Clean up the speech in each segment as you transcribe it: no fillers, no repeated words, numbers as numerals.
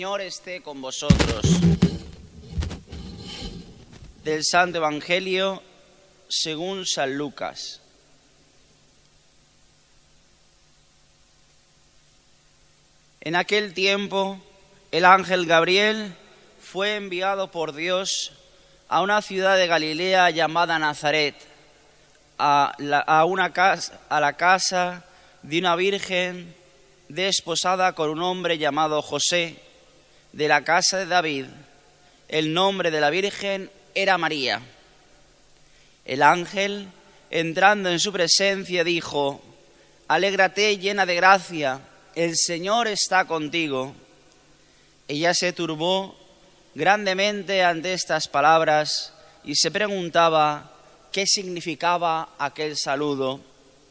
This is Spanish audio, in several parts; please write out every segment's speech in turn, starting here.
Señor esté con vosotros. Del Santo Evangelio según San Lucas. En aquel tiempo, el ángel Gabriel fue enviado por Dios a una ciudad de Galilea llamada Nazaret, a la casa de una virgen desposada con un hombre llamado José, de la casa de David. El nombre de la virgen era María. El ángel, entrando en su presencia, dijo: «Alégrate, llena de gracia, el Señor está contigo». Ella se turbó grandemente ante estas palabras y se preguntaba qué significaba aquel saludo.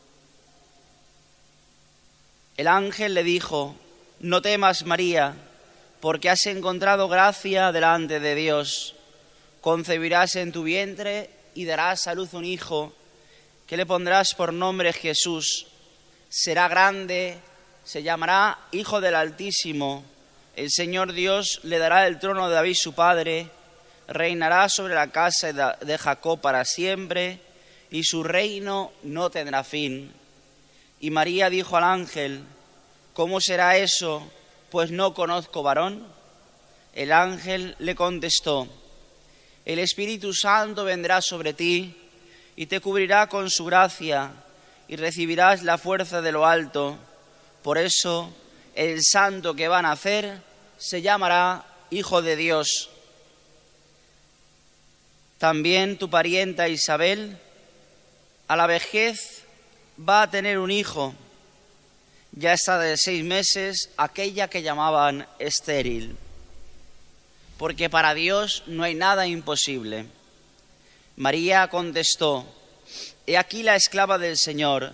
El ángel le dijo: «No temas, María, porque has encontrado gracia delante de Dios. Concebirás en tu vientre y darás a luz un hijo, que le pondrás por nombre Jesús. Será grande, se llamará Hijo del Altísimo. El Señor Dios le dará el trono de David su padre, reinará sobre la casa de Jacob para siempre, y su reino no tendrá fin». Y María dijo al ángel: «¿Cómo será eso, pues no conozco varón?» El ángel le contestó: «El Espíritu Santo vendrá sobre ti y te cubrirá con su gracia, y recibirás la fuerza de lo alto. Por eso el santo que va a nacer se llamará Hijo de Dios. También tu parienta Isabel, a la vejez, va a tener un hijo. Ya está de 6 meses aquella que llamaban estéril, porque para Dios no hay nada imposible». María contestó: «He aquí la esclava del Señor.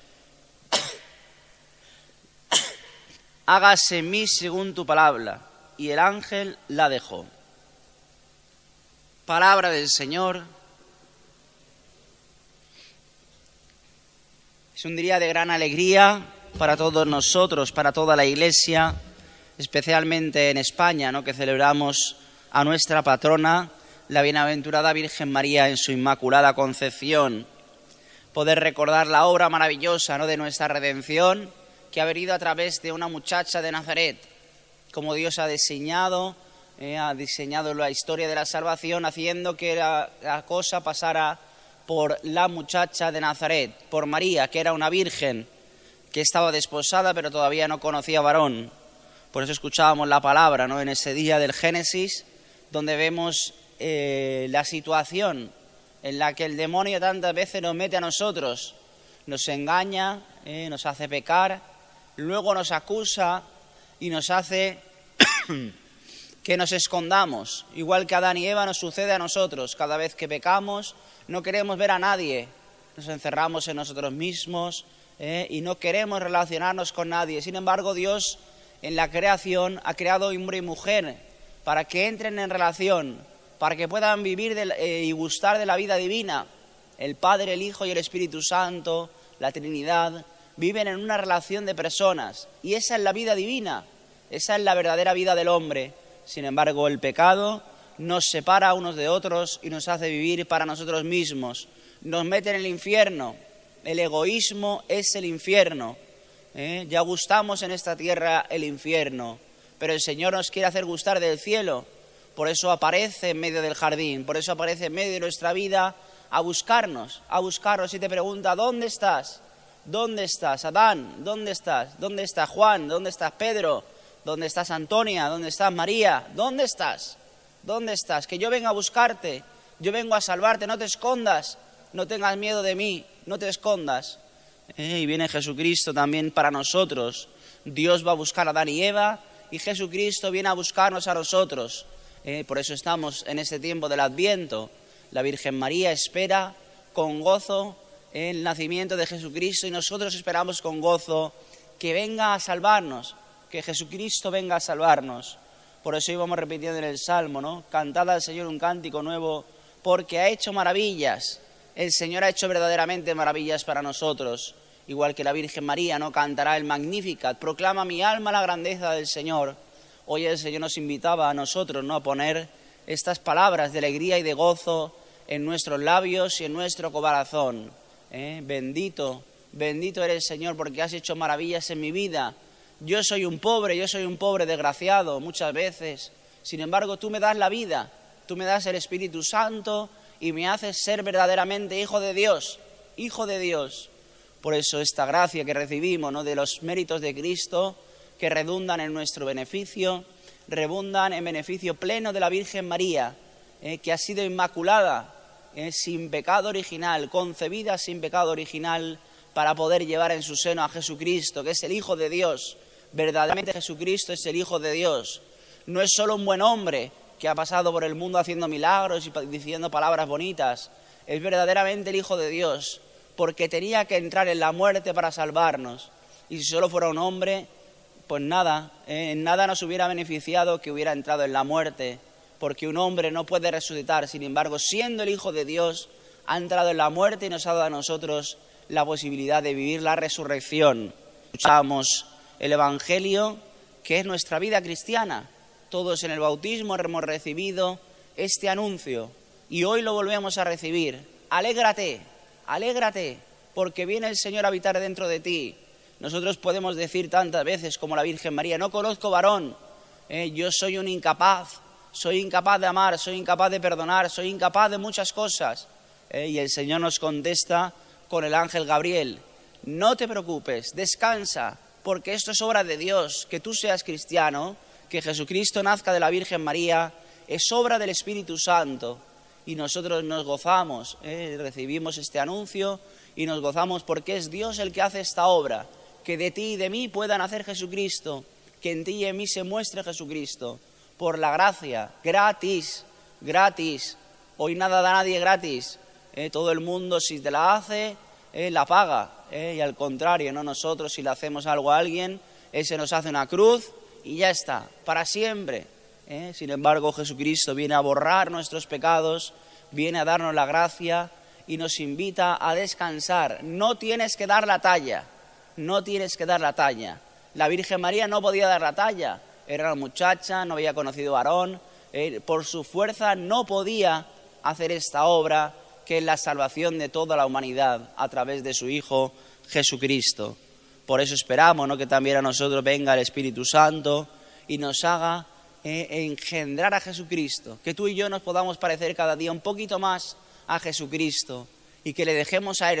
Hágase en mí según tu palabra». Y el ángel la dejó. Palabra del Señor. Es un día de gran alegría para todos nosotros, para toda la Iglesia, especialmente en España, ¿no?, que celebramos a nuestra patrona, la bienaventurada Virgen María en su Inmaculada Concepción. Poder recordar la obra maravillosa, ¿no?, de nuestra redención, que ha venido a través de una muchacha de Nazaret, como Dios ha diseñado la historia de la salvación, haciendo que la cosa pasara por la muchacha de Nazaret, por María, que era una virgen, que estaba desposada pero todavía no conocía varón. Por eso escuchábamos la palabra, ¿no?, en ese día del Génesis, donde vemos la situación en la que el demonio tantas veces nos mete a nosotros, nos engaña, nos hace pecar, luego nos acusa y nos hace que nos escondamos. Igual que a Adán y Eva nos sucede a nosotros. Cada vez que pecamos no queremos ver a nadie, nos encerramos en nosotros mismos y no queremos relacionarnos con nadie. Sin embargo, Dios en la creación ha creado hombre y mujer para que entren en relación, para que puedan vivir y gustar de la vida divina. El Padre, el Hijo y el Espíritu Santo, la Trinidad, viven en una relación de personas, y esa es la vida divina, esa es la verdadera vida del hombre. Sin embargo, el pecado nos separa unos de otros y nos hace vivir para nosotros mismos, nos mete en el infierno. El egoísmo es el infierno. Ya gustamos en esta tierra el infierno, pero el Señor nos quiere hacer gustar del cielo. Por eso aparece en medio del jardín, por eso aparece en medio de nuestra vida a buscarnos y te pregunta: ¿dónde estás? ¿Dónde estás, Adán? ¿Dónde estás? ¿Dónde está Juan? ¿Dónde estás, Pedro? ¿Dónde estás, Antonia? ¿Dónde estás, María? ¿Dónde estás? ¿Dónde estás? Que yo vengo a buscarte, yo vengo a salvarte, no te escondas, no tengas miedo de mí, no te escondas. Y viene Jesucristo también para nosotros. Dios va a buscar a Adán y Eva y Jesucristo viene a buscarnos a nosotros. Por eso estamos en este tiempo del Adviento. La Virgen María espera con gozo el nacimiento de Jesucristo y nosotros esperamos con gozo que venga a salvarnos, que Jesucristo venga a salvarnos. Por eso íbamos repitiendo en el Salmo, ¿no? Cantad al Señor un cántico nuevo, porque ha hecho maravillas. El Señor ha hecho verdaderamente maravillas para nosotros. Igual que la Virgen María, ¿no?, cantará el Magnificat. Proclama mi alma la grandeza del Señor. Hoy el Señor nos invitaba a nosotros, ¿no?, a poner estas palabras de alegría y de gozo en nuestros labios y en nuestro corazón. Bendito, bendito eres, Señor, porque has hecho maravillas en mi vida. Yo soy un pobre desgraciado muchas veces. Sin embargo, tú me das la vida, tú me das el Espíritu Santo y me haces ser verdaderamente hijo de Dios, hijo de Dios. Por eso esta gracia que recibimos, ¿no?, de los méritos de Cristo, que redundan en nuestro beneficio, redundan en beneficio pleno de la Virgen María, que ha sido inmaculada, sin pecado original, concebida sin pecado original, para poder llevar en su seno a Jesucristo, que es el Hijo de Dios. Verdaderamente Jesucristo es el Hijo de Dios. No es solo un buen hombre que ha pasado por el mundo haciendo milagros y diciendo palabras bonitas. Es verdaderamente el Hijo de Dios, porque tenía que entrar en la muerte para salvarnos. Y si solo fuera un hombre, pues nada, en nada nos hubiera beneficiado que hubiera entrado en la muerte, porque un hombre no puede resucitar. Sin embargo, siendo el Hijo de Dios, ha entrado en la muerte y nos ha dado a nosotros la posibilidad de vivir la resurrección. Escuchamos el Evangelio, que es nuestra vida cristiana. Todos en el bautismo hemos recibido este anuncio y hoy lo volvemos a recibir. Alégrate, alégrate, porque viene el Señor a habitar dentro de ti. Nosotros podemos decir tantas veces como la Virgen María: no conozco varón, yo soy un incapaz, soy incapaz de amar, soy incapaz de perdonar, soy incapaz de muchas cosas. Y el Señor nos contesta con el ángel Gabriel: no te preocupes, descansa, porque esto es obra de Dios. Que tú seas cristiano, que Jesucristo nazca de la Virgen María, es obra del Espíritu Santo. Y nosotros nos gozamos, recibimos este anuncio y nos gozamos porque es Dios el que hace esta obra. Que de ti y de mí pueda nacer Jesucristo, que en ti y en mí se muestre Jesucristo, por la gracia, gratis, gratis. Hoy nada da nadie gratis, todo el mundo si te la hace, la paga, y al contrario, no, nosotros si le hacemos algo a alguien, ese nos hace una cruz y ya está, para siempre. Sin embargo, Jesucristo viene a borrar nuestros pecados, viene a darnos la gracia y nos invita a descansar. No tienes que dar la talla, no tienes que dar la talla. La Virgen María no podía dar la talla, era una muchacha, no había conocido varón, por su fuerza no podía hacer esta obra, que es la salvación de toda la humanidad a través de su Hijo Jesucristo. Por eso esperamos, ¿no?, que también a nosotros venga el Espíritu Santo y nos haga engendrar a Jesucristo, que tú y yo nos podamos parecer cada día un poquito más a Jesucristo y que le dejemos a Él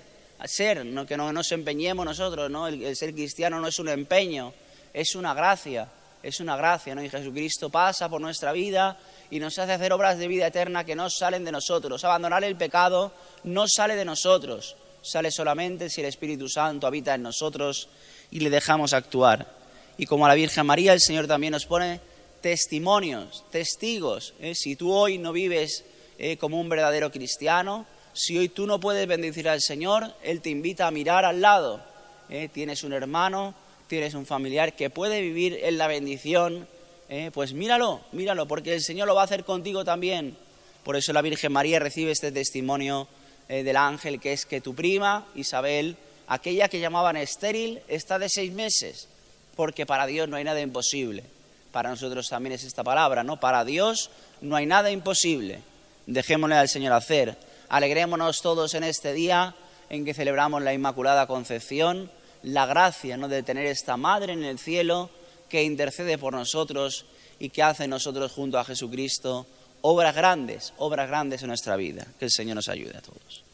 ser, ¿no?, que no nos empeñemos nosotros, ¿no? El ser cristiano no es un empeño, es una gracia, ¿no? Y Jesucristo pasa por nuestra vida y nos hace hacer obras de vida eterna que no salen de nosotros. Abandonar el pecado no sale de nosotros, sale solamente si el Espíritu Santo habita en nosotros y le dejamos actuar. Y como a la Virgen María, el Señor también nos pone testimonios, testigos. Si tú hoy no vives como un verdadero cristiano, si hoy tú no puedes bendecir al Señor, Él te invita a mirar al lado. Tienes un hermano, tienes un familiar que puede vivir en la bendición, pues míralo, porque el Señor lo va a hacer contigo también. Por eso la Virgen María recibe este testimonio del ángel, que es que tu prima Isabel, aquella que llamaban estéril, está de 6 meses, porque para Dios no hay nada imposible. Para nosotros también es esta palabra, ¿no? Para Dios no hay nada imposible. Dejémosle al Señor hacer. Alegrémonos todos en este día en que celebramos la Inmaculada Concepción, la gracia, ¿no?, de tener esta Madre en el cielo que intercede por nosotros y que hace en nosotros junto a Jesucristo obras grandes en nuestra vida. Que el Señor nos ayude a todos.